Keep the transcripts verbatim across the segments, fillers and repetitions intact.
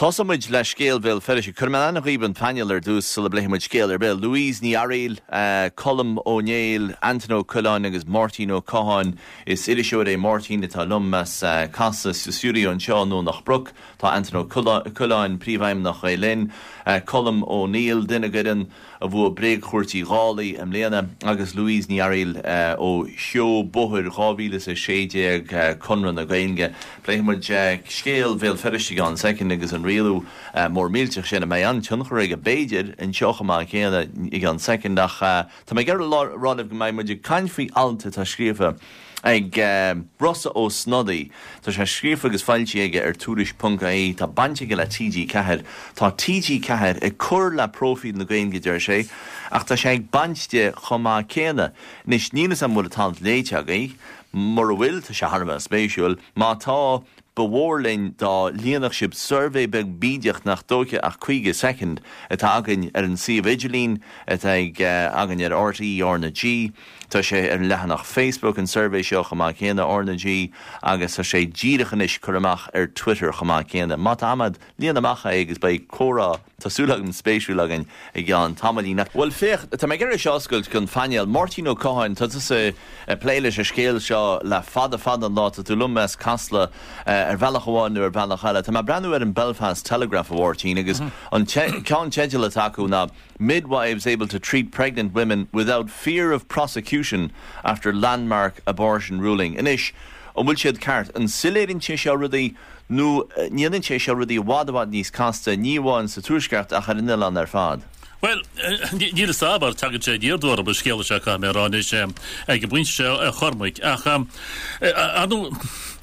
Tosamid le scéalbhil feidir chuman anna riban panel ar dús sul bléimiid scéal ar bil. Louise ní Ariel, uh, Colm O'Neill, Anton Cullen agus Martin O'Cahan is irisio é Martin atá lummas uh, casa susúri an seo nó nach Brook, tá Anton Cullen príomhaim nach Élin, uh, Colm O'Neill duine godan a bhua breg chuirtí gálaí am léana agus Louise ní Ariel uh, ó seo bothir gábhíle sa séideag uh, conran a gainge. Bléimiid uh, scéalbhil feidir gan second agus an réalú uh, mór mílteach sin a mé an tionchar ag a béidir in seocha má chéana ag an secondach uh, tá mé gar rádah go mé muidir cainfí alta tá scríofa ag uh, Rosa ó Snoddy tá sé scríofa agus fáilte aige ar túris punca é tá bainte go le T G Ceathair tá T G Ceathair ag cur le prófíd na gaon go deir sé ach tá sé ag bainte chomá chéana nis nílas an bhfuil tant léiteag é mar a bhfuil tá sé harma spéisiúil má tá Bewórlin dá líanach sib survey beg bídeach nach dócha ach chuige second atá agan ar an Sea Vigilín atá ag uh, agan ar R T E Orna G tá sé ar lehanach Facebook an survey seo chamá chéana Orna G agus tá sé díirechanis churamach ar Twitter chamá chéana mat amad líanamach agus bei córa tásúlagan spéisiúlagan ag gan tamalína. Well fech tá mé gar seoscailt chun faniel Martin O'Cahan tá sa pléiles a scéal seo le fada fada an láta tú lummes casla ar bhealach amháin ar bhealach eile. Tá má breanú ar an Belfast Telegraph Awardtín agus an ceann teidil atáú na midwives able to treat pregnant women without fear of prosecution after landmark abortion ruling. Inis, an bhfuil siad ceart an siléirin sé seo rudaí nó níanann sé seo rudaí bhád níos casta níomháin sa túisceart a charinne an ar fad. Well, ní a sábar tagad sé díordúir a scéala se cha mé rán is ag go buinte se a chormaig ach anú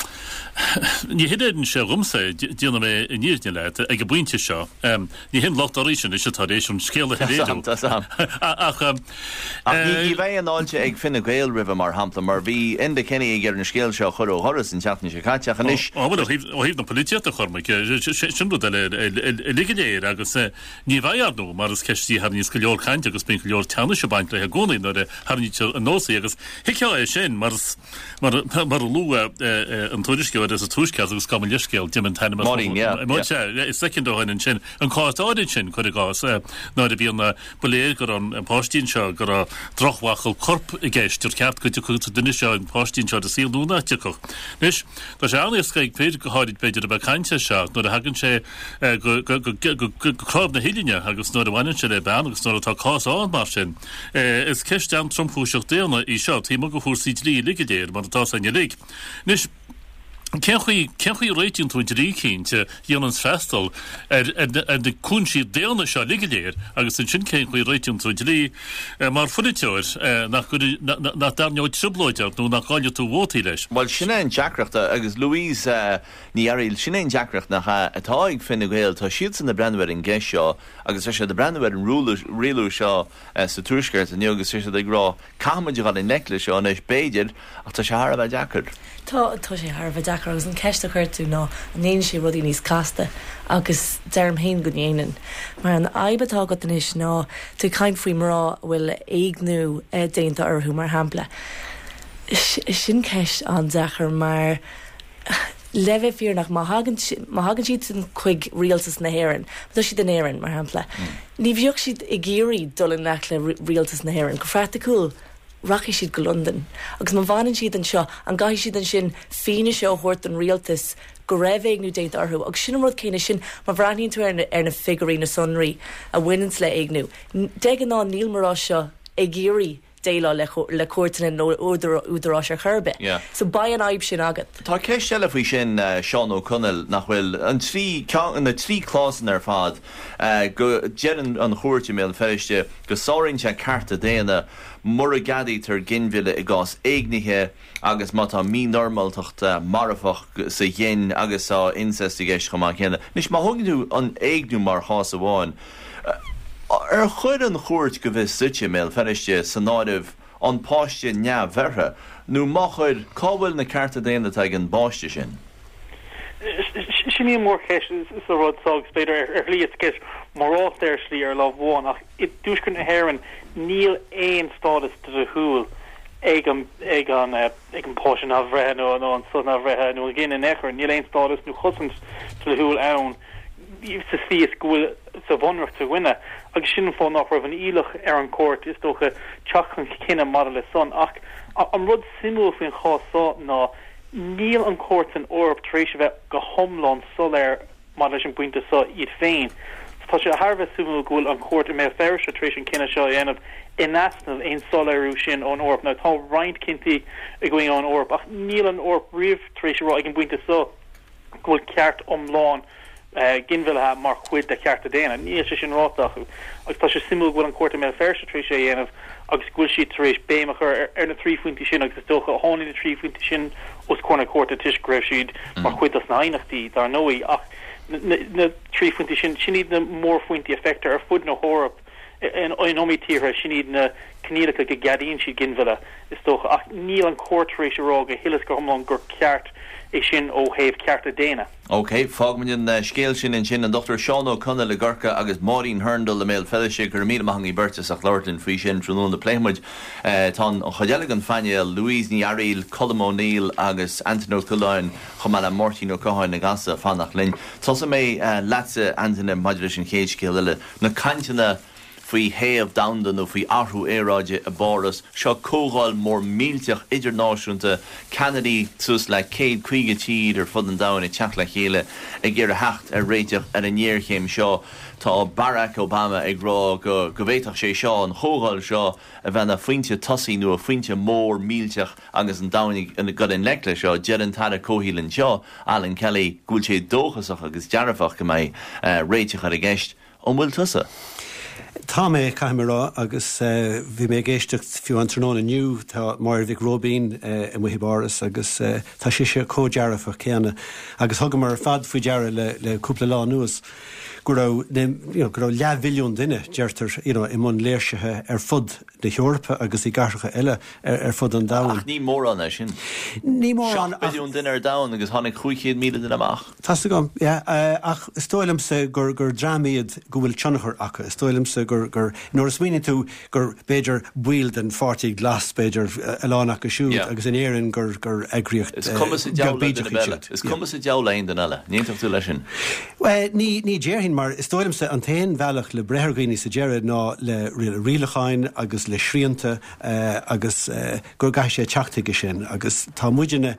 ní hiidir se rumsa díanana mé níirne leit ag go buinte seo ní him lochtarísin is tá éis an scéala réú ach ní bheith an áilte ag finna gail rih mar hampla mar bhí inda cenny ag ar an scéal seo chur ó horas in teachna sé caiiteach an is ó híh na polítíta chormaig sin ligidéir agus ní bhaarnú mar is ceistí har níos go leor chainte agus bin leor teanna se baint le a gcónaí nó har ní an nósaí agus hiice é sin mar mar lú an tuairisce is a túisce agus go leiscéil dim an tainna is secondóin an sin an cááid sin chuir gás ná a bhíon na boléir gur an páistín seo gur a drochhachil corp i gceist tur ceart go chu duine seo an páistín seo a síúna tuch. Nis Tá sé annas ag féidir go háid beidir a becainte seo nó a hagann sé chráb na hiiline agus nó a bhaine se le ben agus nó atá cáán mar sin. Is ceist an trompúiseach déanana í seo tí go chósaí lí ligidéir mar atá san lí. Nis Ken chuí réitún tú rí cínte dhéanans festal ar de cúnsí déanana seo ligidéir agus an sin cén chuí réitún tú rí mar fuiteir nach darneoid tribloideach nó nach gáile tú bhótaí leis. Well sinna an Jackreachta agus Louise ní Ariel sinna an Jackreacht nach atá ag finna gail tá siad san na brandhar an gceis seo agus sé de brandhar an rialú seo sa túisceart a agus sé ag rá cáimeid gáil in necla seo éis béidir ach tá sé thar a Jackard. Tá tá sé thar a Jackard agus an ceiste chuirtú ná an éon sé rudí níos casta agus derm héin go dhéanaan. Mar an aibatá go inis ná tú caiim faoi mrá bhfuil éagnú déanta orthú mar hampla. Sin ceist an Jackard mar leveh fíor nach má hagann siad san chuig rialtas na hÉireann, tá siad den éireann mar hampla. Ní bheoh siad i géirí dul in nach le rialtas na hÉireann, go freata cool. Rachi siad go London. Agus má bhanan siad an seo, an gaiith siad an sin fíne seo thuirt an rialtas go raibh éagnú déanta orthú. Agus sin rud céine sin má bhraíonn tú ar na figurí na sonraí a bhainans le éagnú. De an ná níl marrá seo ag géirí déile le cuairtain nó údarrá sé churbe. So ba an aib sin agat. Tá ceist eile faoi sin Seán O'Connell nach bhfuil an trí na trí chlásan ar fad go jean an chuirte mé féiste go sáirn se carta déana mar a gadí tar ginmhile i gás éignithe agus má tá mí normaltacht marfach sa dhéin agus á incestigéis chumá chéna. Nis má thugann tú an éagnú mar hás amháin. Ar chuid an chuirt go bheith sute mé féiste san náibh an páiste neamhhertha nó má chuid cábhfuil na carta déana ag an báiste sin. Sin í mór ceis is a rud ság spéidir ar líad ceis mar áir slí ar lá bháin ach i dúscin na hÉireann níl éon stádas de thuúil ag an ag an ag an páisin a bhreithe nó nó an son a bhreithe nó gin in echar níl éon stádas nó chusant de thuúil ann sa sí school sa vonrach te winne agus sin fá nach raibh an ílach ar an court is doch a teach an cinenne model son ach an rud simú fin chásá ná níl an court an orb trééis bheith go homlan soléir mar leis an buinte sa iad féin. Tá sé Harbh simú gohfuil an court mé fer trééis an cinenne seo dhéanamh inasnal ein soléirú sin an orb na tá riint cinnti a going an orb ach níl an orb riomh trééis rá ag an buinte sa gohfuil ceart omláin Uh, ginville ha mar chuid de cearta déna ní se sin rátachu agus tá se simú gohfuil an cuairta mé fer trí sé dhéanamh agus gúil si éis béimechar ar na trí fuinti sin agus stocha a hána na trí fuinti sin os cona cuairta tuis greibh siad mar chuid as na ainachtí dar nóí ach na trí fuinti sin sin iad na mór fuinti effectar ar fud na hórap in onomítíre sin iad na cnílacha go gadín si ginville is stocha ach níl an cuairtaréis rá go hilas go homlan gur ceart é sin ó héh cearta déna. Ok, fágmanin uh, scéil sin in sin an Doctor Seán O'Connell le Gorca agus Maureen Herndl le méil fellowship gur mí mahang í Bertus ach Lorton frí sin trúnún de Plémuid uh, tá an chodealagan fanneil Louise ní Ariel, Colm O'Neill agus Anthony Cullen chomala Martin O'Cohain na gasa fannach linn. Tá mé uh, lása Anthony Modulation Cage céil ile na cantena faoi héamh damdan ó faoi arthú éráide a báras seo cógáil mór mílteach idirnáisiúnta Kennedy sus le céad chuige tíd ar fud an dain i teach le chéile ag ggéar a hecht ar réiteach ar an nnéirchéim seo tá Barack Obama ag rá go go bhhéiteach sé seo an chógáil seo a bheitna fointe tosaí nó a fointe mór mílteach agus an dainnig in go in lecle seo dead an tar a cóhílann seo Alan Kelly gúil sé dóchasach agus dearafach go mé uh, réiteach ar a gceist ó bhfuil tusa. Tá mé caiimrá agus bhí mé géistecht fiú an tróna nniu tá mar bhíh Robín i muhibáras agus tá si sé códearafach céanna agus thugam mar fad faoi deara le cúpla lá nuas go raibh go raibh leabhmhilliún duine deirtar i món léirsethe ar fud de Eorpa agus i gcarcha eile ar fud an dain. Ach ní mór an é sin. Ní mór an billiún duine ar dain agus tháinig chuichéad míle duine amach. Tá gom ach stoilmsa gur gur drámaíad go bhfuil tionachar acha stoilmsa gur gur nóair smíine tú gur béidir buil den forty glas béidir eánach go siúd agus in éan gur gur agriocht Is cumas a deabhla Is cumas a deabhlaon den eile níontach tú lei sin. Ní ní déirhinn mar stoilmsa an tain bhealach le brethgaoine sa dearad ná le rialacháin agus le sríanta agus gur gaiise teachtaige sin agus tá muideanna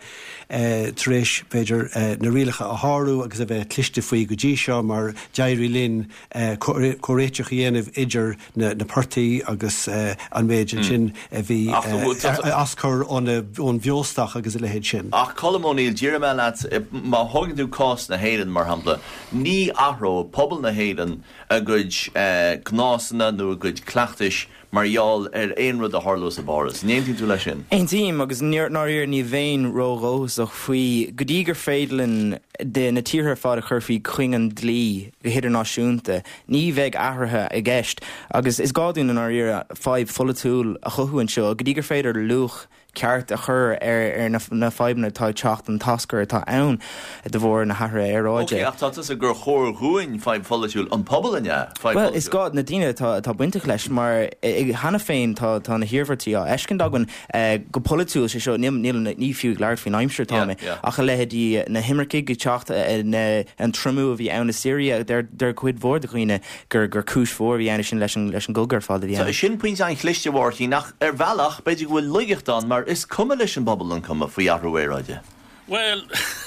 tréis béidir na rialacha a háú agus a bheith cliste faoi go dtí seo mar deirí linn choréiteach dhéanamh idir na portaí agus an méid sin a bhí ascur ón bheosteach agus i lehéad sin. Ach Colm O'Neill díire me leat má thugann tú cás na héireann mar hampla ní ahró pobl na héireann a gcuid gnásanna nó a gcuid cleachtais marall ar éon rud a tharlós a báras. Néantí tú lei sin? Ein tíim agus náir ní bhéin róróach faoi go dtí gur féidlann de na tíortha fád a chur faoi chuingan dlí go hiidir náisiúnta ní bheith ahrathe i gceist agus is gáún an áíar fáib folatúil a chothúin seo go dtí gur féidir luch ceart a chur ar ar na feibna tá teacht an tascar tá ann de bhór na hara aráide. Ok, ach tá a gur chóir thuin feib folatúil an pobl inne? Well, is gád na dtíine tá buinte leis mar hena féin tá na hiirhartí á ecin dagan go polatúil sé seo níl ní fiú leir fin aimimseir tána a chu lehédí na himmarciig go teacht an tromú a bhí anna Syria der chuid bhór de chuoine gur gur cúis fór bhí ana sin leis leis an gulgar fád dhéana. Sin puinte an chliiste bhirtí nach ar bhealach beidir bhfuil luigechtán mar is cuma leis an bobbal an cuma faoi ahrúéráide. Well,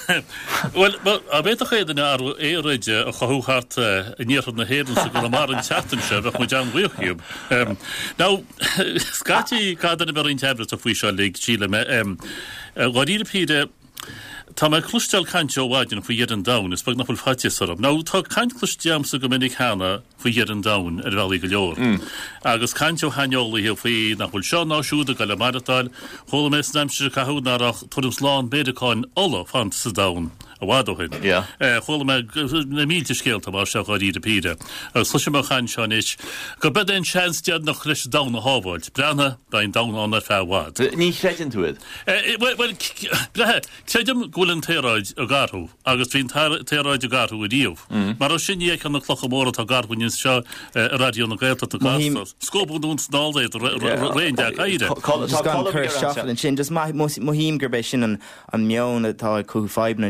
well, well, a beth ché den ar éide a choúhart níor na héan sa go mar an chatan se bheith mu an bhuiúb. Now, scatí cadan a berin tablet a faoi seo le Chile me gáíre píide tá me clustal canteo bháidin faoi dhéad an dain is bag nach bhfuil fáte sarab. Ná tá cant clusteam sa go minic hána faoi dhéad an dain ar bhealaí go leor. Agus canteo haneolaí hi faoi nach bhfuil seo náisiúda go le maratáil chola mes neimse cathúnarach tudum sláán béidircáin ola fant sa dain. a bhádóid. Chola me na mílte scéalta mar se gáí de píide. Agus sluise me chain seán is go bed an seanstead nach chris dana hábáid. Brena dain dana an ar fehád. Ní chréitin túid? Well, céidim gúlann téráid a garthú, agus bhín téráid a garthú a díomh. Mar sin íag an na clocha móra a garthúin seo a radio na gailta a gastas. Scópú dún snáldéid réon de caide. Just gan chur seaflin sin, just mohím gur béis sin an meon atá cú feibna seo dún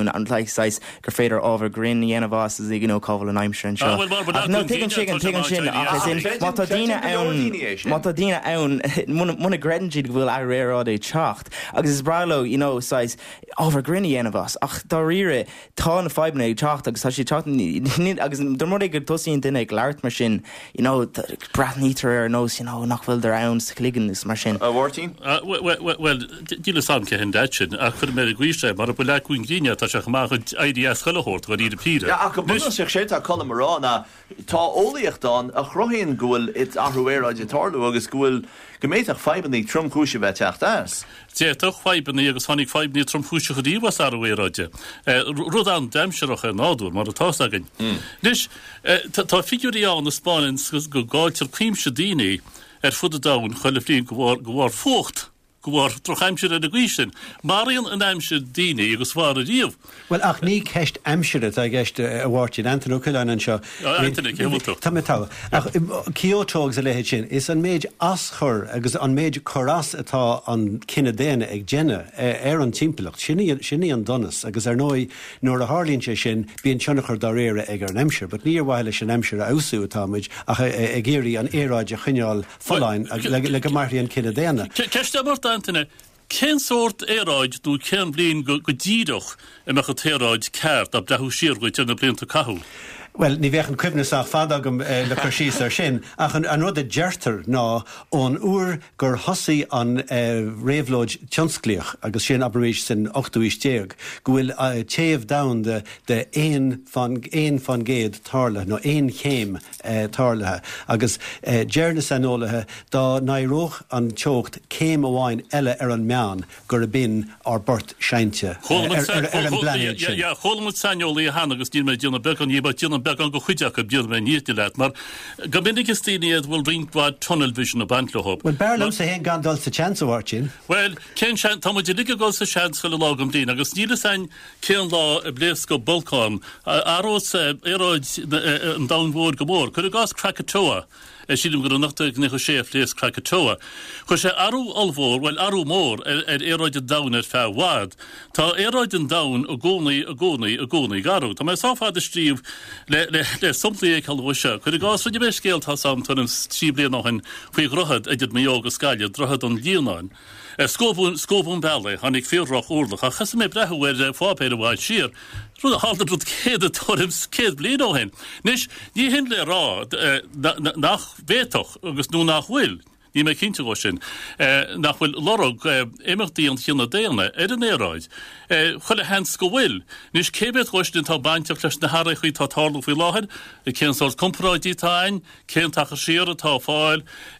dún an like size gur féidir over green dhéanamh as is you know cover an aimimse an seo. No taken chicken taken sin ach in matadina ann matadina ann muna grenjid bhfuil a rérád é techt agus is bralo you know size over green dhéanamh as ach dá rire tá na five na techt agus tá sé techt agus der mod gur tosín duine ag leart mar sin you know brat nítar ar nós you know nachfuil der anns kligan is mar sin. Wartín? Well díle sam ce hen dat sin a chud mé ghuiiste mar bu le cún gríine tá seach má I D S chuilehort go íidir píre. Ja, a go bu sé sé a colmrá na tá óíocht an a chrohéon gúil it ahuaráid tarlú agus gúil goméach febanní tromchúise bheith techt as. Té toch febanní agus tháinig febanní tromchúise go dtíh was ahuaráide. Rud an deimseach a náú mar atá agin. Nis tá figurí an na Spáin go gáiltir cíimse daine ar fud a dain chuile flin go bhar fócht. Gwar trochaimsir a gwysin. Marion an aimsir dini agus war a díomh. Well, ach ní ceist aimsiret a gceist a bhhairtín Anthony O'Cullen an seo. Anthony, céimútó. Tá tá. Ach Kyotógs a lehéid sin, is an méid aschur agus an méid choras atá an cinenne déine ag déine ar an timpplacht. Sinní an donas agus ar nói nuair a hálín sé sin bíon teannachar dá réire ag ar an aimsir, but níor bhile sin aimsir a ausú atáid ach ag géirí an éráid a chuineáil foláin le go marthaí an cinenne déine. Ceiste mar Antine, cén sort éráid dú cén blin go dídoch i meach a téráid ceart ab dethú siirgóid an a blin to cahu? Well, ní bheith an cuimneach fadagam uh, le chuirsís ar sin, ach an, an rud a deirtar ná ón uair gur thosaí an uh, réhlóid tionsclíoch agus sin abaríis sin ochtúís déag, go bhfuil uh, téamh dain de, de éon fan, éon fan géad tarla, nó éon chéim uh, tarlathe, agus uh, dearna sanolaithe dá nairóch an teocht céim amháin eile ar an meán gur a bin ar bort seinte uh, ar, ar, ar an blaíonn sin. Ja, chólamad sanolaí a hana agus dír me dína becan íba dína began go chuideach a bíad me níte leit, mar go minic is tíiad bhfuil ringhád tunnel vision a banklohop. Well, Berlam sa hen gandal sa chance a wartin. Well, cén sean, tá muidir lig go sa seans go le lágam dín, agus níle sein cén lá a blés go Bulcán, arós éráid an downward go mór, chud a gás Krakatoa, sílim go nachta gnecho sé flés Krakatoa. Chu sé arú alvór, well arú mór ar éráid a daun ar fé wad. Tá éráid an daun a gcónaí a gcónaí a gcónaí garú. Tá mé sáfád a stríomh le le le somplaí ag halhise. Chud a gás fuidir beh scéal tá sam tunnam trí blian nachin chuig rothad idir mé og a scaile drothad an líonáin. Scóbún scóbún bella hannig féroch úrlach a chas mé brehu ar fápéir a bháid siar. Rúd a halda rúd céad a tunim céad blian ó hen. Nis, ní hin le rá nach vétoch agus nú nach bhfuil. Ní mé cinnte go sin nach bhfuil lorog éimeachtaí an chinna déana ar an éráid. Chuile hens go bhfuil. Nis cébéad goistin tá bainteach leis na hara chuí tá tála fao láthir, cén sort compráidí táin, cén tacha siar atá fáil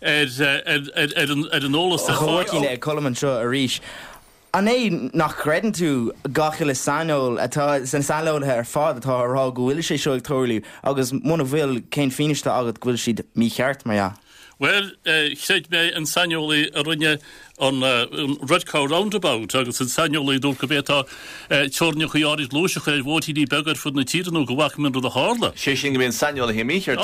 ar an ólas a chuirtíine ag colman seo a ríis. An é nach credan tú gachiile sanol atá san sanolthe ar fád atá rá go bhfuil sé seo ag tóirliú, agus muna bhfuil cén finiste agat go bhfuil siad mí cheart mar ja. Well, chéid mé an sanolaí a rinne an Redcow roundabout agus an sanolaí dul go bhétá teorne chuáid lúiseach é bhótí dí begar fud na tíranú go bhacha min do a hála. sé sin go bhíon sanolaí hí míir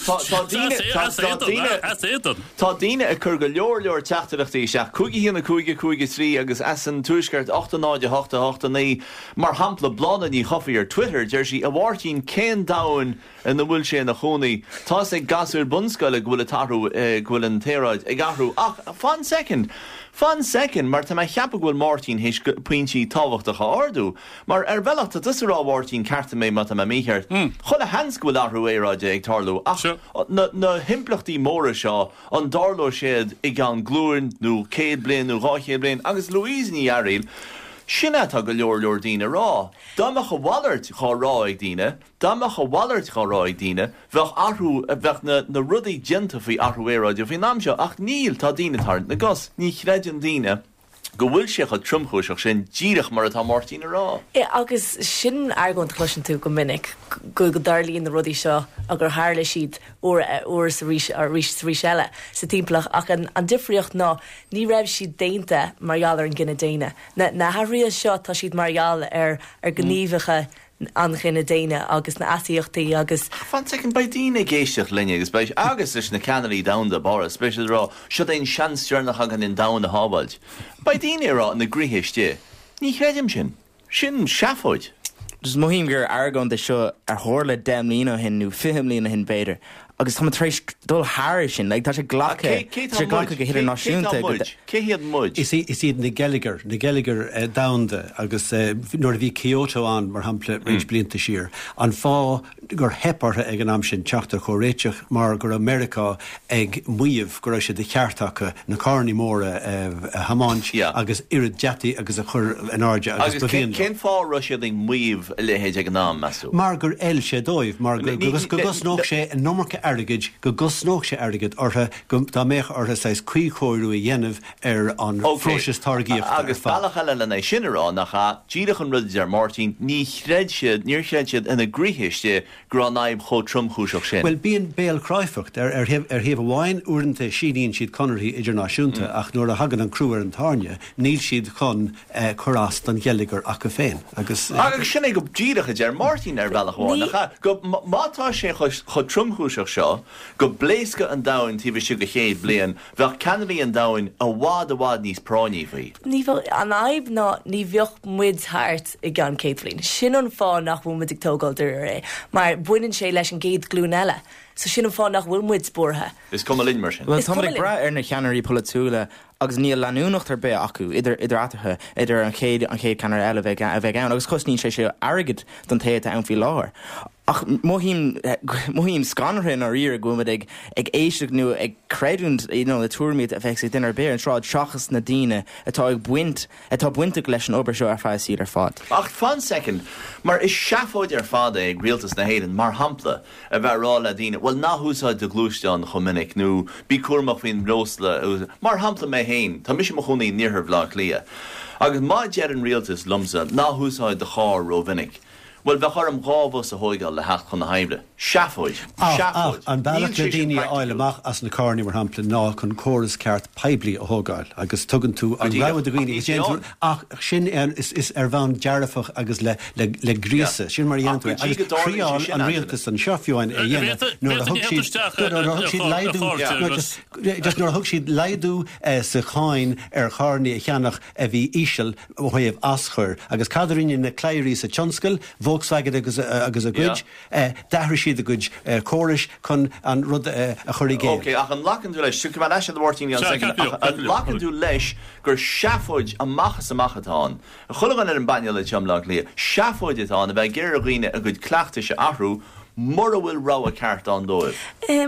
Tá daine a chur go leor leor teachtarachtaí seach cúigi híanana cúige cúige trí agus as an túisceart ochtanáide hochta hochta ní mar hampla blana ní chofaí ar Twitter deir sí a bhhairtín cén dain in na bhfuil sé na chonaí tá ag gasúir bunscoile go bhfuil a tarú ghfuil an téráid ag ahrú ach fan second Fan second, mar tá mai cheappa bhfuil Martin héis puintí tábhachtacha ardú, mar ar bhealachta dusará Martin carta mé mata me mícheart. Chul a hens go bhfuil ahrú éráide ag tarlú. Ach, na himplachtaí móra seo an darló séad ag an glúin nó céad blian nó ráchéad blian, agus Louise ní Ariel, sinna tá go leor leor díine rá. Dámach a bhallart chá rá ag díine, dámach a bhallart chá rá ag díine, bheith ahrú, bheith na, na rudaí genta faoi ahrú éráide, bhí nám seo, ach níl tá díine tarn, na gas, ní chreidean díine, go bhfuil sé a trumchúiseach sin díirech mar atá Martína rá. É, agus sin argóint chluisin tú go minic, go go darlíonn na rudaí seo a gur hála siad uair sa rís rís eile sa timplach, ach an, an difriocht ná ní raibh siad déinte marall ar an gine déine. Na, na haríos seo tá siad marall ar, ar gníomhacha an chinna déine agus na asíochtaí agus Fan second by díine géisteach linne agus beis agus is na canarí down de bar special rá seo é seanstearnach agan in down na hábailt. By díine rá na gríhéiste ní chreidim sin sin seafóid. Dus mohím gur argon de seo ar thorla dem lína hin nó fihim lína hin beidir. Agus tá trééis dul háir sin, le tá sé ghlacha sé ghlacha go hiidir náisiúnta. Cé hiad muid? Is iad na Gallagher, na Gallagher uh, damda agus uh, nuair a bhí Kyoto an mar hampla rééis blianta siar. An fá gur hepartha ag an am sin teachtar choréiteach mar gur America ag muomh gur sé de cheartacha na carní móra uh, hamáint agus irid jeti agus a chur an áide agus bhíon. Cén fá Russia ag muomh lehéid ag an am masú? Mar gur el sé dóibh, mar gus go gusnóch sé an nómarcha airgid go gusnóch sé airgid ortha go dá méich ortha sais cuí chóirú a dhéanamh ar an fróisis targíocht. Agus bailach eile lena sinarán nach cha díadach an rud ar Martin ní chreid siad, níor chreid siad ina gríhiiste gur an naib cho trumchúiseach sin. Well, bíon béal cráifacht ar ar heh ar heh bháin uaireanta sídíonn siad conirthaí idirnáisiúnta ach nuair a hagan an crúar an tarne, níl siad chun chorás don Gallagher ach go féin. Agus agus sinna go díadach ar Martin ar bailach bháin nach cha go mátá sé cho trumchúiseach seo go bléasca an dain tí bhí siú go chéad blian bheith canadaí an dain a bhád a bhád níos práiní faoi. Ní an aib ná ní bheoch muid thart i gan céadlín. Sin an fá nach bhfuil muid ag tógáil dúir é, mar buineann sé leis an géad glún eile. So sin an fá nach bhfuil muid spórtha. Is cum a linn mar sin. Well, tá ag bra ar na cheannarí polatúla agus níl leanúnacht ar be acu idir idir atathe idir an chéad an chéad canar eile bheith a bheith ann agus cosnín sé sé airgid don téad an bhí láir. Ach mohím mohím scanrin ar ire gomad ag ag éisteach nu ag creidúnt you know, na túrmid a bheith sé dinar béir an sráid seachas na díine atá ag buint atá buinte leis an obair seo ar fáil siad ar fád. Ach fan second, mar is seafóid ar fáda ag rialtas na héireann mar hampla a bheith rá le díine. Well ná húsáid de glúisteán chomininic nó bí cuamach hín rósla mar hampla mé héin, tá mis mo chunaí níorthar bhlach lia. Agus má dear an rialtas lumsa ná húsáid de chár ró vinnic. Well, bheith chum gábhas a hóigáil le heach chun na haimre. Seafóid. Seafóid. An bailach le daoine áileach as na carní mar hampla ná chun choras ceart peblií a hógáil, agus tugann tú an ráid a ghoine géú ach sin is ar bhain dearafach agus le le grísa. Sin mar dhéanú agus chríáil an rialtas an seofiúin a dhéana nuair a thug siad leidú just nuair a thug siad leidú sa cháin ar charní a cheannach a bhí íseal ó thaobh aschuir agus cadaríonn na cléirí sa tionscail Volkswagen agus agus a good dahir siad a good chóris chun an rud a chuirí géir. Okay, ach an lacan dú leis siú cumá leis an bhirtíí an second. An lacan dú leis gur seafóid a machchas a machatáin. A chulagan ar an baine le teamlach lia. Seafóid itán a bheith géir a ghuine a good cleachta se ahrú mar a bhfuil rá a ceart an dóibh.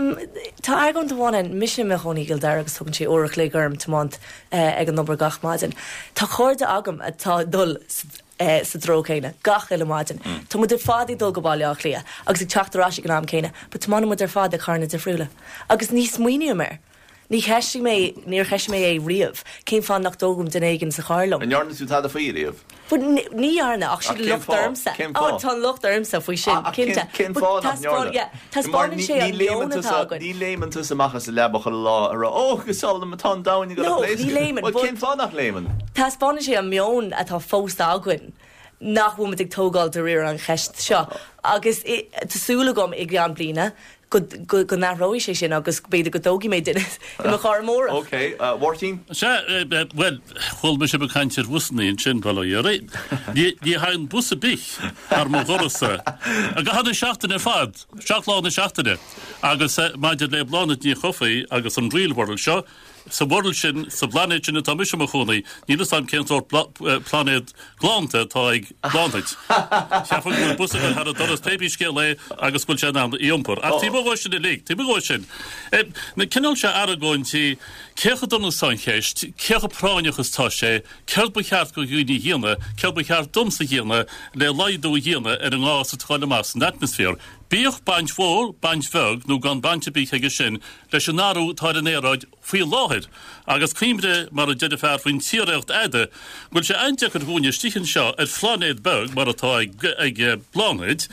Tá agan bháin mis me choní gil de agus tugann sé orach le gurm tamant ag an number gach maidin. Tá chuirde agam atá dul Uh, sa dro céine, gach eile maidin. Mm. Tá mud ar fád dul go bailach lia, agus ag teachtarrás gan am céine, but tá mud ar fád a carna de friúla. Agus ní smuoine mer. Ní cheisi mé, níor cheisi mé é riamh, céim fan nach dógum den éigen sa charlam. An jarna tú tá a faí riamh? But ní arna, ach si lucht armsa. Oh, tá lucht armsa fwy sin, cinnte. Cén fá nach jarna. Tá spáin sé an leona tágan. Ní léman tú sa machchas a lebach a lá ar ó, gusál am tá dáin go No, ní léman. Cén fá nach léman? Tá spáin sé an mion atá fósta aguin. Nach bhfuil ag tógáil de riir an cheist seo. Agus tásúla gom ag gan blina, go náróí sé sin agus beidir go dógi mé duine i mar char móra. Ok, Wartín? Se, well, chul me se bekantir wusnaí in sin bhil a ré. Dí ha an busa bich ar má gorasa. A go had a seachtain ar fad, seachláin na seachtaine. Agus maidir le blána ní chofaí agus an ríalhharil seo, sa bordal sin, sa planet sin tá mis a chunaí, ní sam céintúir planet glánta tá ag glántaid. Seafan go busa go had a doras pépí scé le agus bhfuil sé ná íompar. A tí bhá sin i lé, tí bhá sin. Na cinál se aragóin tí cecha donna sanchéist, cecha práineachas tá sé, ceir ba cheart go gúní híana, ceir ba cheart domsa híana le laidú híana ar an gás a táile más an atmosfér. Bíoch baint fór, baint feg, nó gan bainte bí heige sin, leis an náú tá an éráid fí láhid. Agus cíimre mar a deide fear faoin tíreacht aide, bhfuil sé einteach ar gúine stichan seo ar flanéad beg mar atá ag bláid,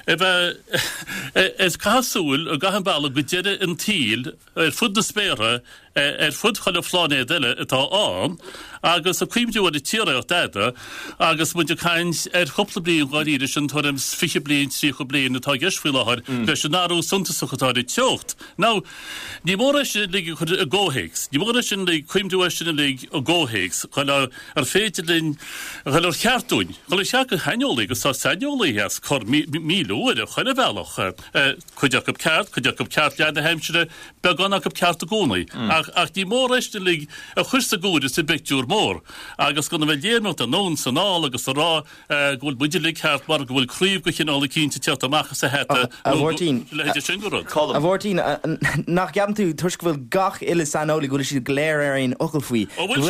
is casúil a gahan bailach go deide an tíl ar fud na spéire ar fud chaile flanéad eile atá an, agus a cíimteú ar i tíreacht aide, agus muidir caint ar chopla blion gáíidir sin thuirim fiche blion, trícha blion atá geis fuileáir leis an náú suntasachchatáí teocht. Ná ní mór sin le chud a ggóhéics. Ní mór sin le chuimú sin le a ggóhéics chuil ar féidirlinn chuil ar cheartúin. Chuil se go heolaí agus tá seolaí heas chu míúide chuile bhealach chuideach go ceart, chuideach go ceart leanna heimsere be ganach go ceart a gcónaí. Ach ní mór éiste le a chusta gúide is beictúr mór. Agus gona bheith léarmach an nón san ná agus ará ghfuil buidir le ceart mar go bhfuil críomh go chinál cínta teart amachchas a heta a bhórtín le héidir sin go rud. a bhórtín nach ceapan tú tuis go bhfuil gach ile sanolaí go siad léir ar aon ocail faoi.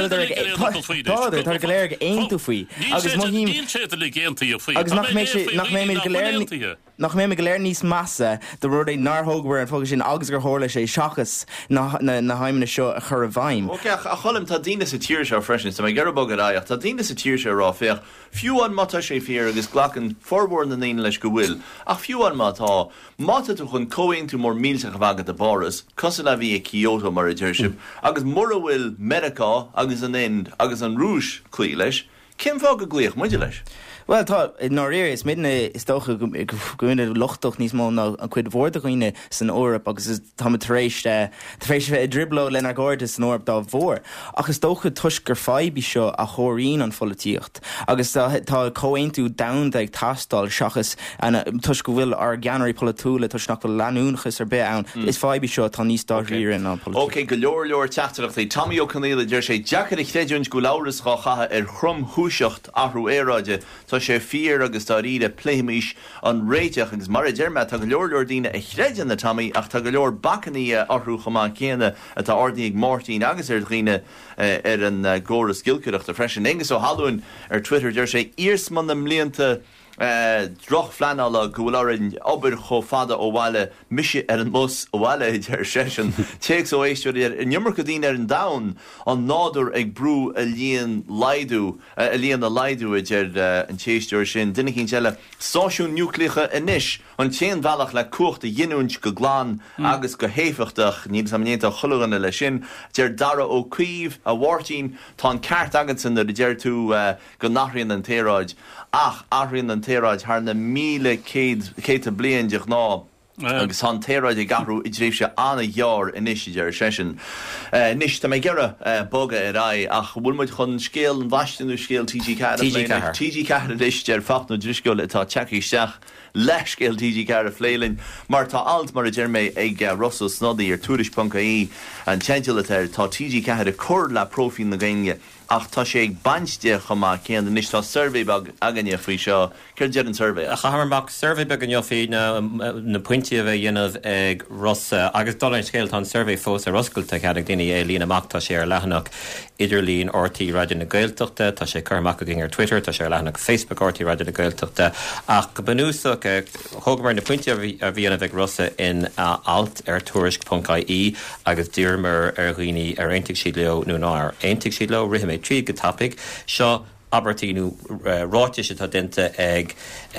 Táidir tar go léir aon tú faoi. Agus Níl sé le géantaí a faoi. Agus nach mé mé go léir nach mé go léir níos massa de rud é nárthógbar an fógus sin agus gur hála sé seachas na haimna seo a chur a bhaim. Ok, a cholim tá dína sa tíir se freisin, sa mé gar bogad áach, tá dína sa tíir se rá féach, fiúan mata sé fér agus glachan forbórn na naine leis go bhfuil, ach fiúan mata mata tú chun cóin tú mór mílteach a bhagad a báras, cos le bhí a Kyoto mar a deirsib, agus mór a bhfuil Medicá agus an ind agus an rúis clí leis, cin fá go gluoch muidir leis? Well, tá nóir is midna is dócha goine lochtach níos mó an chuid bhórda chuoine san órap agus is táéis taréis bheith dribló lena gáirde san órap dá bhór. Agus dócha tuis gur fáibí seo a choirín an folatíocht. Agus tá cóhain tú damda ag tastal seachas an tuis go bhfuil ar geanirí polatúla tuis nach go leanúnchas ar be ann. Is fáibí seo tá níos dáríir an an polatí. Ok, go leor leor teachtarachtaí. Tommy O'Connell deir sé deachar ich téidirn go láras gá chatha ar chrum húiseacht ahrú éráide. Tá sé fír agus tá ríide pléimiis an réiteach agus mar a dearrma tá go leor leor dína a chreidean na Tommy ach tá go leor bacaní orthú chomá céanna atá ordaí ag Martin agus ar dhíine ar an ggóras gilcuireachta freisin. Agus ó halún ar Twitter deir sé írs man na mlíonta Uh, droch flanala gúlarin ober cho fada ó bhile mise ar an mus ó bhile ar sesin. Teex ó éisúir ar an jummer go dín ar an dain an nádur ag brú a líon laidú a líon a laidú ar an téisteúir sin. Duine cinn teile sáisiún núcleacha inis an téan bhealach le cuachta dhéúint go gláán agus go héfachtach ní samnéanta chuluganna le sin dear dara ó cuomh a bhhartín tá an ceart agan san ar deir tú go nachraíonn an téráid. Ach, ahraíonn an téráid thar na míle céad bliain deach ná. Agus an téráid i garú i dréibh se anna jaar inis ar sesin. Nis tá mé gera boga ar ra ach bhfuil muid chun scéal an bhaistinú scéal T G Ceathair. T G Ceathair is dear fatnú driscoil atá teachíisteach leis scéal T G Ceathair a phléilinn, mar tá alt mar a dearmé ag Russell Snoddy ar túris punca í an teantilatar tá T G Ceathair a cur le profín na gaine. Ach tá sé ag bainste chumá céan níos tá survey bag aganne faoi seo chuir dead an survey. A chaharmach survey bag an fí na na pointí a bheith dhéanamh ag Rossa agus dul scéil tá survey fós a Roscailte ag daine é líon amach tá sé ar lehanach idirlín ortaí raidir na Gaeltachta, tá sé chuach agin ar Twitter, tá sé ar lehanach Facebook ortaí raidir na Gaeltachta. Ach go banúsach thugmar na pointí a bhíanamh ag Rossa in alt ar tuairisc punca í agus dúrmar ar ghuioine ar aontaigh siad leo nó ná ar aontaigh siad leo rithim trí go tapig seo Abertínú ráite se tá dinte ag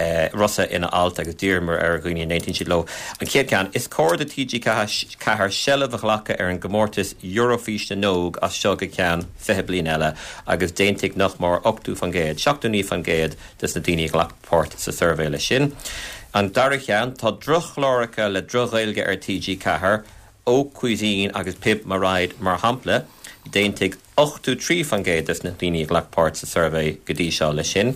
Rossa ina alt agus dúrmar ar ghuioine nineteen siad lo. An céad ceann is cóir de T G Ceathair sellh ghlacha ar an gomórtas Eurofíiste nóg as seo go ceann fiche bliain eile agus déintigh nach mar ochtú fan géad, seachtú ní fan géad dus na daoine ghlachpát sa survey le sin. An dara cheann tá drochláracha le droghilge ar T G Ceathair ó cuisine agus pip mar raid mar hampla déintigh ochtú trí fan géad is na daoine ghlachpát sa survey go dtí seo le sin.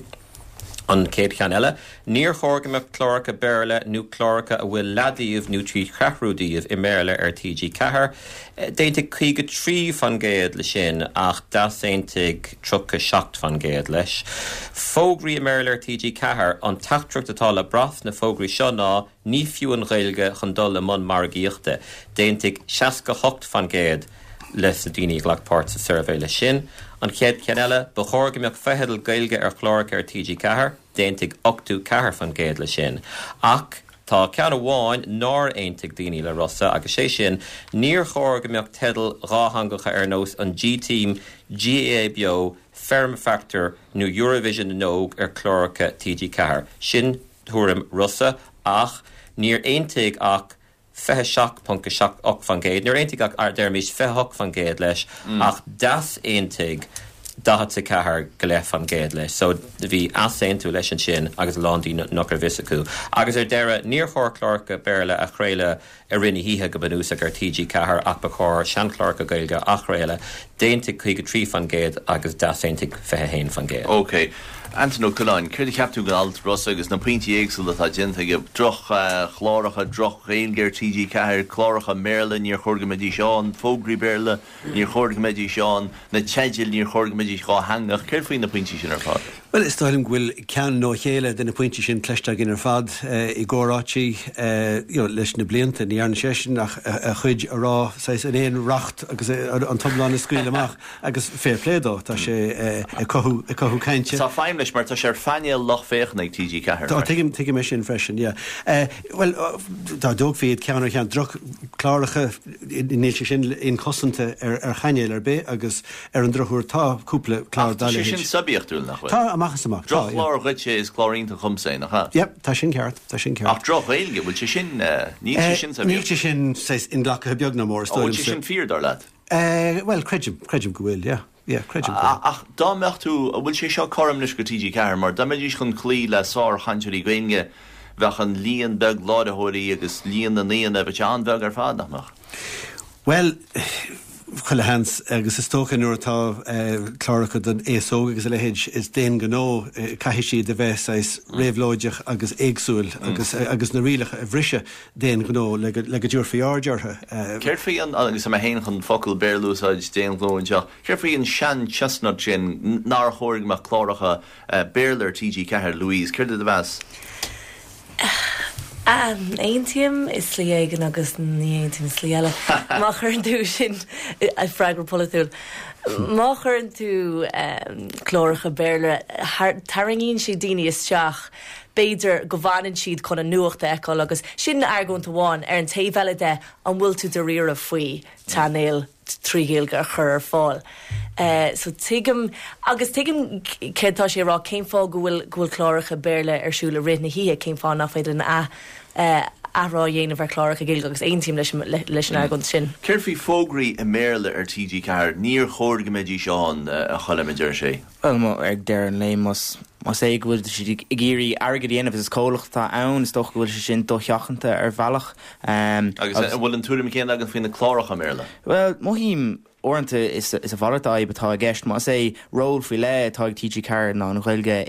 An céad cheann eile, níor chóirgamach chlóracha béarla nó chlóracha a bhfuil ladíomh nó trí cheathrúdaíomh i méarla ar T G Ceathair. Déintigh chuige trí fan géad le sin ach dasaintigh trucha seacht fan géad leis. Fógraí i méarla ar T G Ceathair an tachtrucht atá le brath na fógraí seo ná ní fiú an ghaeilge chun dul le mun margaíochta. Déintigh seasca hocht fan géad les a daoine ghlachpát sa survey le sin. An chéad ceann eile, ba chóirgamach feitheadal gaeilge ar chlóracha ar T G Ceathair, déintigh ochtú ceathair fan géad le sin. Ach tá ceann amháin nóir aontaigh daoine le Rossa agus sé sin níor chóirgamach teadal ráhangacha ar nós an G-Team G A A B O Ferm Factor nó Eurovision nóg ar chlóracha T G Ceathair. Sin thuairim Rossa ach níor aontaigh ach fethe seach punca seach och fan géad. Nuair aontaigh ach ar dermís fethe hoch fan géad leis ach das aontaigh dahat sa cethar go leith fan géad leis. So bhí asaintú leis an sin agus landí nochar visacu. Agus ar deire níor chóir clárca béle a chréile a rinne híthe go banúsa gur T G cethar ach ba chóir sean clárca gailge a chréile déanta chuig go trí fan géad agus dasaintig fethe héin fan géad. Okay. Antonio Cullen, céir ceapú go alt Ross agus na pointí éagsúil atá dinta go droch chláracha droch réilgeir T G cethir chláracha Merle níor chóirga medí seán, fógraí Béle níor chóirga medí seán, na teidil níor chóirga medí chá hangach, céir faoin na pointí sin ar fad? Well, is táilm bhfuil cean nó chéile den na pointí sin cleiste gin ar fad i gcórátí leis na blianta ní an sésin ach a chuid ará sais an éon racht agus an tomláin na scuil amach agus fair play dó tá sé i cothú cainte. Tá fáim leis mar tá sé fáine loch féchna ag T G cethir. Tá tuigim me sin freisin, yeah. Well, tá dóg fiad ceanar chean droch chláracha níl sé sin in cosanta ar chaineil ar bé agus ar an drochúir tá cúpla chlár dalí. Tá sin sabíochtúil nach tá amachchas amach. Droch chlár ruite is chlórínta chumsain nach ha? Yep, tá sin ceart, tá sin ceart. Ach droch éilge bhfuil sé sin níl sé sin sabíocht? Níl sé sin sais in ghlacha beagna mór. Ó, bhfuil sé sin fíor lad? Well, creidim, creidim go bhfuil, yeah. Yeah, creidim. Ach dá mechtú bhfuil sé seo choramnis go T G cethir mar dá méidir chun clí le sár chantirí gainge bheachan líon beg ládathirí agus líon na níon a bheith an beg ar fád nachach. Well, chuile hans agus is tócha nuair atá chláracha den éasóg agus lehéid is déon gnó caiisi de bheith sais réhlóideach agus éagsúil agus agus na rialach a bhrise déon gnó le go dúr fiáardeartha. Céir faoin agus am héin chun focail béirlúsáid déon glóinteach. Céir faoin sean chestnut sin nar chóirg mar chláracha béirlar T G cethir Louise, céir de bheas? Um, Eintiam is slí éigen agus ní eintiam slí eile. Má chuann tú sin a freigur polyúil. Má chuann tú chlóracha béirle taringíonn si daoine isteach beidir go bhhaanann siad chun a nuachta eáil agus sin airgónta bháin ar an taobhheile de an bhfuil tú de riar a faoi tá néal trígéilge a chur ar fáil. Uh, so tuigim agus tuigim céirtá sé rá céim fá go bhfuil go bhfuil chláracha béirle ar siúla rid na híthe céim fá nach féidir a uh, ará dhéanamh ar chláracha gailge agus aontíim leis leis an airgónta sin. Céir faoi fógraí i Merle ar T G cethir níor chóirga méidí seán a chola meidir sé? Well, mo ag deir an léim mas mas é go bhfuil si géirí airgad dhéanamh is cólachta ann is doch go bhfuil sin dócheachanta ar bhealach. Um, agus bhfuil an túrim céan agan faoin na chláracha Merle? Well, mohím orintanta is is a bharrata betá a gceist má é ról fao le tá T G cethir ná bhfuilge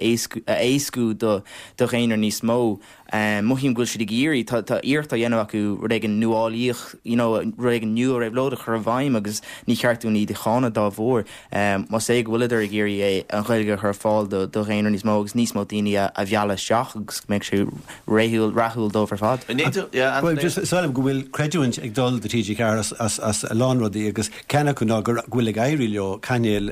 éascú do do réinar níos mó. Mohím gúil si géirí tá íirta dhéanamh acu réigen nuáíoch réigen nu raibh lóda chu bhaim agus ní cheartú ní de chána dá bhór. Má é bhfuidir a géirí é an chuilge chu fáil do do réinar níos mó agus níos mó daoine a bheala seach agus méid sé réúil rathúil dómhar fad. Well, just sáilm go bhfuil creidúint ag dul de T G cethir as as a lánradí agus cena chu ná gur bhfuil ag éirí leo caineal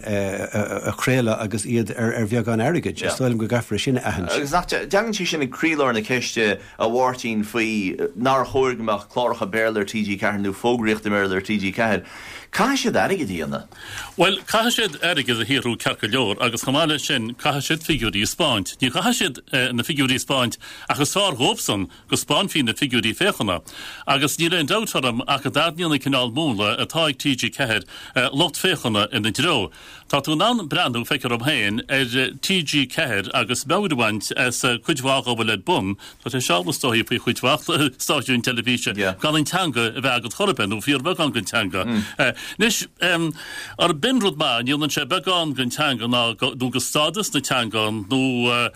a chréile agus iad ar ar bheag an airigid. Sáilm go gafra sinna ahan. Agus deagan si sin ag crílár na ceiste a bhhairtín faoi nar chóirgamach chláracha béirlar T G cethir nó fógraíocht Merle T G cethir. Cá siad aige díana? Well, cá siad aige a híú cearcha leor agus chamáile sin cá siad figurí Spáint. Ní cá siad na figurí Spáint agus sár hópsan go Spáin fin na figurí féchanna. Agus ní an dátarm a go dáníanana cinál múla atá ag T G cethir lot féchanna in na dro. Tá tú ná brandú feicear am héin ar T G cethir agus beúhaint as chuidhá go bhfuil bum, tá sé seálastóí faoi chuidhá stáisiún televíse gan an teanga a bheith agad chorben ó fíor bheith an teanga. Nis um, ar binrod ma níl an sé beán gan teanga ná dú go stádas na teangan nó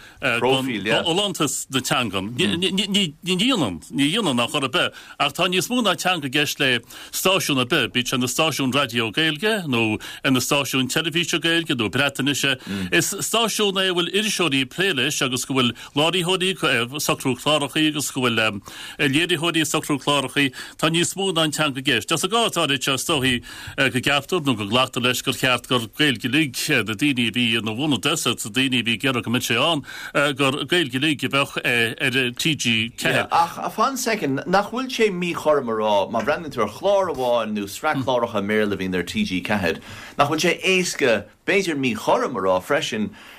Olantas na teangan. Ní díanan ní díanan nach chor a be ach tá níos múna teanga gceist le stáisiún a be, bit an na stáisiún radio gailge nó an na stáisiún televíse gailge nó bretanise. Is stáisiún é bhfuil iriseoí pléiles agus go bhfuil láiríthí sacrú chlárachaí agus go bhfuil léiríthí sacrú chlárachaí tá níos múna an teanga gceist. Just a gátá te stóhí go ceaptar nó go ghlaachta leis gur cheart gur gailge lig de daoine bhí na bhna deasa a daoine bhí gear go mit sé an gur gailge lig go bheith ar T G cethir. Ach a fan second nach bhfuil sé mí chormarrá má brenn tú chlár bháin nó sreachláracha Merle hín ar T G cethir. Nach bhfuil sé éasca béidir mí chormarrá freisin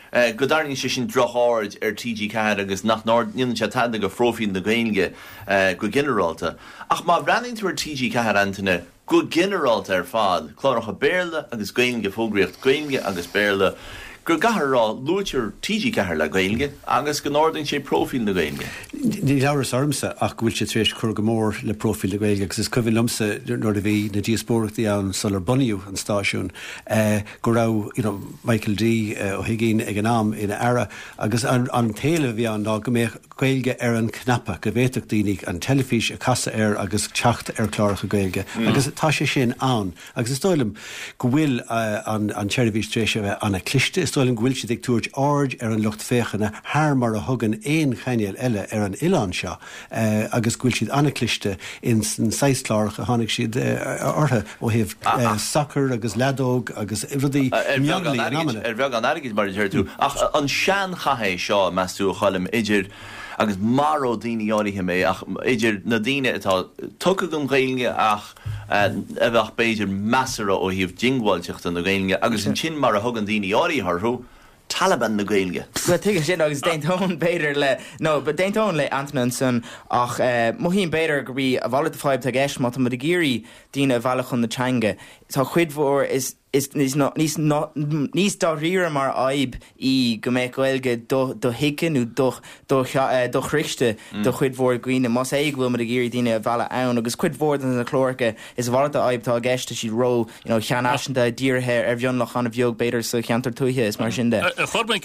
godarní sé sin drochard ar T G ceathair agus nach níon se tanda go frófinn na Gaeilge go generalta. Ach má brenning tú ar T G ceathair antainine go generalta ar fád, chláracha béirle agus Gaeilge fógraíocht Gaeilge agus béirle. Gur gahar lúir T G ceathair le Gaeilge agus go nádainn sé prófíl na Gaeilge. Ní leabhar ormsa ach bhfuil sé tréis chur go mór le prófíl na Gaeilge, agus is cuimh lumsa nuair a bhí na díospóireachtaí an solar buniú an stáisiún go raibh Michael D ó Higgin ag an am ina ara agus an téile bhí an ná go mé Gaeilge ar an knappa go bhéiteach daoine an telefís a casa ar agus teacht ar chláracha Gaeilge agus tá sé sin an agus is stoilm go bhfuil an telefís tréise bheith anna cliste Stoilm gwil si dig túirt ard ar an lucht féchanna haar mar a thugan éon chaineal eile ar an Ilan seo uh, agus gwil siad anacliste in seisláirch a tháinig siad uh, ortha ó hih uh, soccer agus ledóg agus rudí meangalí an amana. Er bheag an airgid mar dheir tú. Ach an sean chahéis seo measú chalim idir agus maró daoine áirithe mé ach idir na daine atá tucha don Gaeilge ach a bheith beidir measara ó híomh dingháilteachta na Gaeilge agus an sin mar a thugan daoine áiritharthú Taliban na Gaeilge. Well, tuige sin agus déintón beidir le no, but déintón le Antonson ach uh, mohín beidir go bhí a bhla fáib tá gceist má tá géirí dína bhealach chun na teanga. Tá chuid mhór is is nís nís nís dá riire mar aib í go méid Gaeilge do do hicin do do do chrichte do chuid mhór gwine mas é bhfuil mar a géirí dína bheala ann agus chuid mhór na chlóracha is bhla a aib tá gceiste si ro you know chean aisnta díorthe ar bheonlach an a bheog beidir sa cheantar tuithe is mar sin de. Chorbein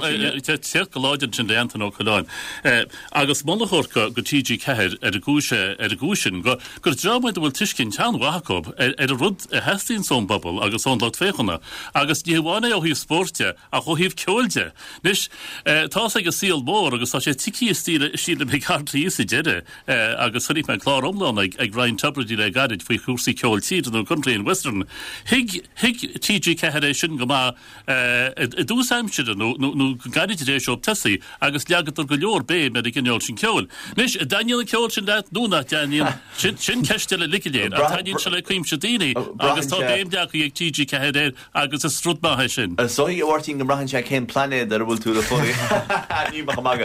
sé go láidir sin déantan ó choláin. Agus molachorcha go T G ceathair ar a gúise ar a gúsin go gur drámaid bhfuil tuiscin tean Jacob ar a rud a heín son bobbal agus son lot féchanna agus níhána ó híh sportte a chu híh ceolde. Nis tá ag go síal mór agus tá sé tií stíle síle be cartaí sa deide agus thuí me chlár omláin ag ag Ryan Tubridy le gaiid faoi chusaí ceoltíad an country in Western. Hig hig T G ceathair sin go má dúsáimside nó gaiide éis seo tesaí agus leagatar go leor bé me gneol sin ceol. Nis Daniel ceol sin leit núna Daniel sin ceiste le licidéir a taíonn se le cuim se daine agus tá béim deach ag T G ceathair agus is strúdmáthe sin. So í orting go brahan se cén planéad ar bhfuil tú le fóí. Ní bach maga.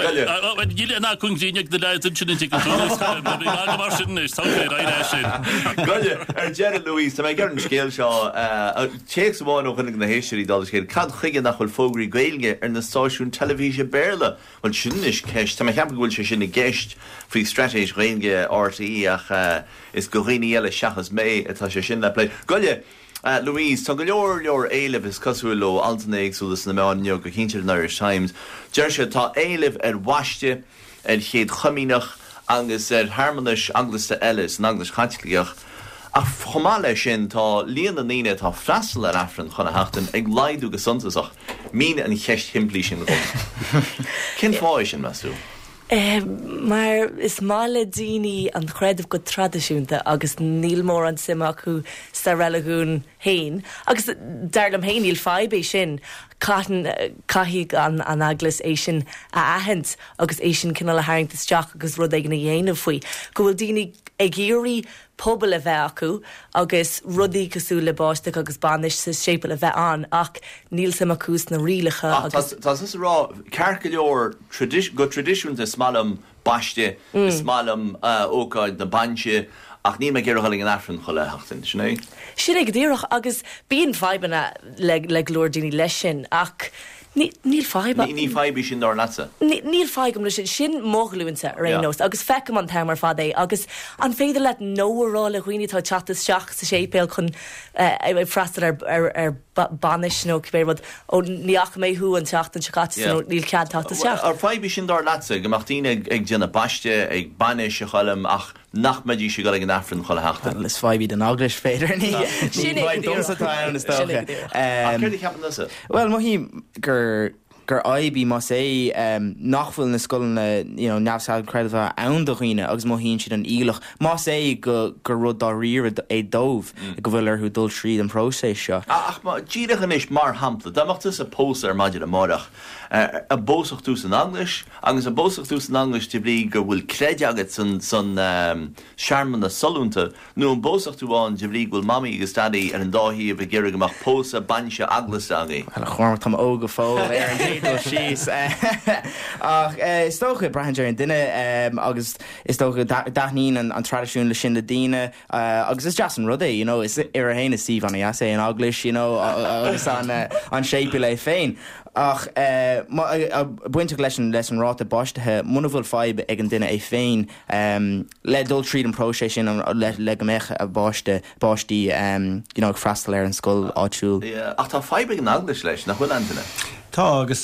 Díle ná chungríineag de leid sin go mar sin is tá raide sin. Goile ar Jerry Louise tá mé gar an scéal seo téach bháin ó chunig na héisiirí dá chéad cad chuige nach chuil fógraí Gaeilge ar na stáisiún televíse béirle bhil sin is ceist tá cheap bhfuil se sin na gceist faoi stratéis Gaeilge R T E ach is go rií eile seachas mé atá sé sin le play. Goile Uh, Louise, tá go leor leor éileh is cosúil ó altanéagsúlas na meáinneog go chintear na Irish Times. Deir se tá éileh ar waiste ar chéad chumínach agus ar harmonis anglaiste eiles an anglas chaitligeach. Ach chomáile sin tá líon na níine tá freistal ar afran chuna heachtain ag laidú go suntasach mín an cheist himplí sin go. Cin fáis sin measú? Uh, maar is mále díní an chréadmh go tradiisiúnta agus níl mór an sima acu starrelaún hain agus darlam hain níl fáibé sin caitan caithigh an, an aglas é sin a ahent agus é sin cinna le haingtasteach agus rud ag na dhéanamh faoi. Go bhfuil díní ag géirí pobl a bheith acu agus rudaí cosú le báiste agus banis sa sépa a bheith an ach níl sem acús na rialacha. Tá is rá cear go leor go tradiisiúnta smalam baiste smalam ócáid na banse ach ní me ggéir halling an afran cho leachtain sinné. Sin ag ddíireach agus bíon feibanna le le glór daoine leis sin ach níl faiba. Ní faibi sin dar natsa. Níl faigam le sin sin móglúnta rénos agus fecam an tamar fad é agus an féidir le nóhrá le chuoine tá chatas seach sa sépéil chun freistal ar ar banis nó cibéirmod ó níach méthú an teach an seachta níl cead táta seach. Ar faibi sin dar natsa goachtíine ag déanana baiste ag banis a chalam ach nach medí se go an afran chola heachta. Lis faibi den aglas féidir ní. Sin domsatá an is Chuir ceapan nasa? Well, mohí gur gur aibí mas é um, nachfuil na scoil na you know, neamhsáil creidmh ann do riine agus má híonn siad an ílach. Mas é go gur rud dá riir é dómh mm. go bhfuil ar chu dul tríd an próséis seo. Ach má díirichan is mar hampla, Dáachtas a pósa ar maidir a mórach. Uh, a bósach tús an Anglis, agus a bósach tús an Anglis tí brí gur bhfuil creid agat san, san um, searman na solúnta, nó an bósach túáin tí brí bhfuil mami agus stadaí ar an dáhíí a bh ggéir amach pósa banse aglas agaí. Well, a chóir tam óga fó ar an dídó síos. Ach, is tócha brahan ar an duine um, agus is tócha daithnín an, an tradiisiún le sin le daine uh, agus is just an rudaí, you know, is ar a héna síomh an é an Anglis, you know, agus an, uh, an séipi le féin. Ach, uh, ma, a, a buinte leis an leis an ráta báistethe muna bhfuil fáib ag an duine é féin um, le dul tríd an próséis sin le, le go meich a báiste báistí um, you know, ag freastal ar an scoil áitiúil. Yeah, ach tá fáib ag an Anglis leis nach bhfuil an duine. Tá agus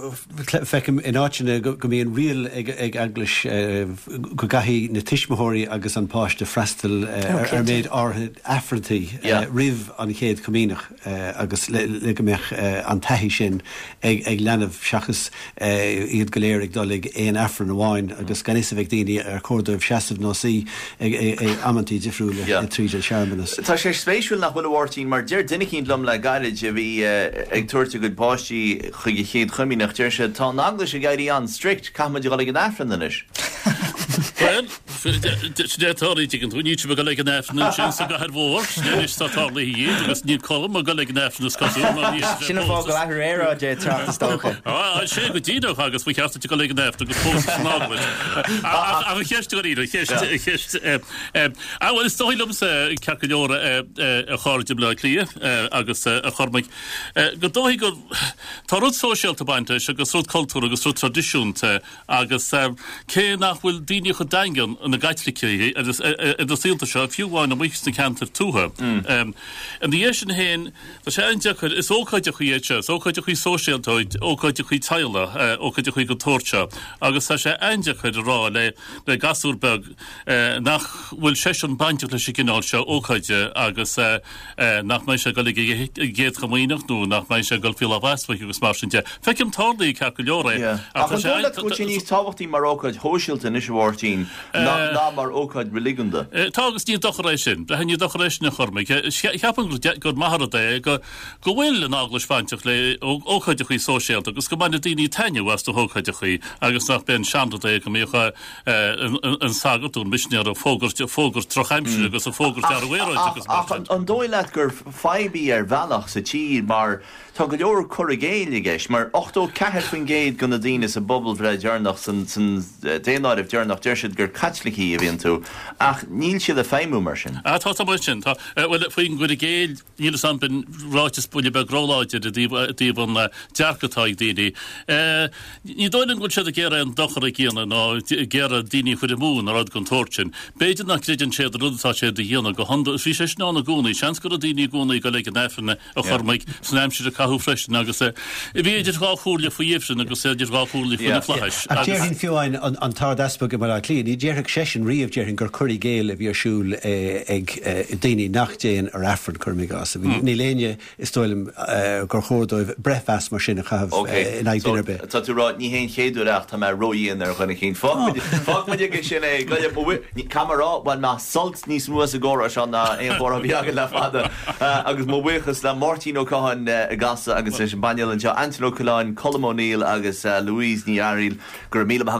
fecim in áitina go míon rial ag Anglis go gaithí na tiismothirí agus an páiste freastal ar méid átha affrantaí rih an chéad comínach agus le go mbeadh an taithí sin ag leanamh seachas iad go léir ag dul ag éon affran amháin agus gan is a bheith daoine ar cordamh seaamh nósaí ag ammantí difriúla tríd searmanas. Tá sé spéisiúil nach bhfuil bhhairtín mar deir duine cinn lom le gairid a bhí ag tuairte go báistí chuige chéad chumí nach deir sé tá an Anglis a gaiirí an strict caimid go le an affran inis. Well, détáí tí an túní be go le an affran sin sa go bhór, is tátála hí agus ní colm a go le an affran scoú. Sinna fá go lethir éire dé trachtastócha. Á sé go díadach agus bhui cheasta go le an affran agus póst an Anglis. A bh cheiste go íidir cheist. A bhfuil is tóilm sa cearcaneóra a cháirde le clia agus a chormaid. Go dóí go tá rud sóisialta bainte agus rud cultúr agus rud tradiisiúnta agus cé nach bhfuil daine chu daingan na gaiitlicé agus síalta seo fiúháin na mhuichas na cantar tútha. An dhé sin héin tá sé an deachir is ócaide chuéte, ócaide chuí sóisialtóid, ócaide chuí taile, ócaide chuí go tóirte, agus tá sé an deachir rá le le gasúrbeg nach bhfuil sé an bainte le sicinál seo ócaide agus nach mai se go géad chamíach nó nach mai se go fi a bhesfa agus mar sin de. Fecim tálaí ce go leora. A chu sin níos táhachttaí mar ócaid hóisiilta is bhhairtín ná mar ócaid religanda. Tágus ní docharéis sin, bre ní docharéis na chormaid. Cheapan go maithadé go go bhfuil an Anglis bainteach le ócaide chuí sóisialta, agus go bainna daoine taine was do ócaide chuí agus nach ben seanada go méocha an sagatún misnear a fógur fógur trochaimsú agus a fógur dearhhéráid agus mar. An dóile gur fáibí ar bhealach sa tír mar tá go leor chorigéile gis, mar ochtó ceithir fan géad gona daine sa bobbal bhre dearnach san déanaid ah dearnach deir siad gur catlaí a bhíonn tú, ach níl siad a féimú mar sin. Tá tá sin, tá bhfuil faoin go géad níl san bin ráitis buile be gráláide a díobh an dearcatáid daoine. Ní dóilen go siad a ggéire an dochar a gcéanna ná ggéire daoine chuir mún a rad gon tóirtin. Béidir nach creidir séad a rudatá séad a dhéanana go honda bhí sé ná na gúnaí, seans go a daoine gúnaí go le an efranna a chormaid san aimsir a cathú freisin agus i bhí idir gáúla faoíomhsin agus é idir gáúla faoina fleis. A déirhín fiúáin an tar daspa go mar a clín, í déireh sesin riomh déirhín gur chuirí géal a bhí arsúil ag daoine nach déan ar affran churmigas. Ní léine is stoilm gur chódóibh brefas mar sin a chahabh in ag duine be. Tá tú ráid ní hén chéadúach tá mar roiíon ar chuna chin fág muide sin é go ní camerará bhain má solt níos nuas a ggóra se na éon bhór a bhíaga le fada agus má buchas le Martin O'Cahan a gasa agus leis an bainil an seo Anthony O'Cahan, Colm O'Neill agus Louise ní Ariel gur míle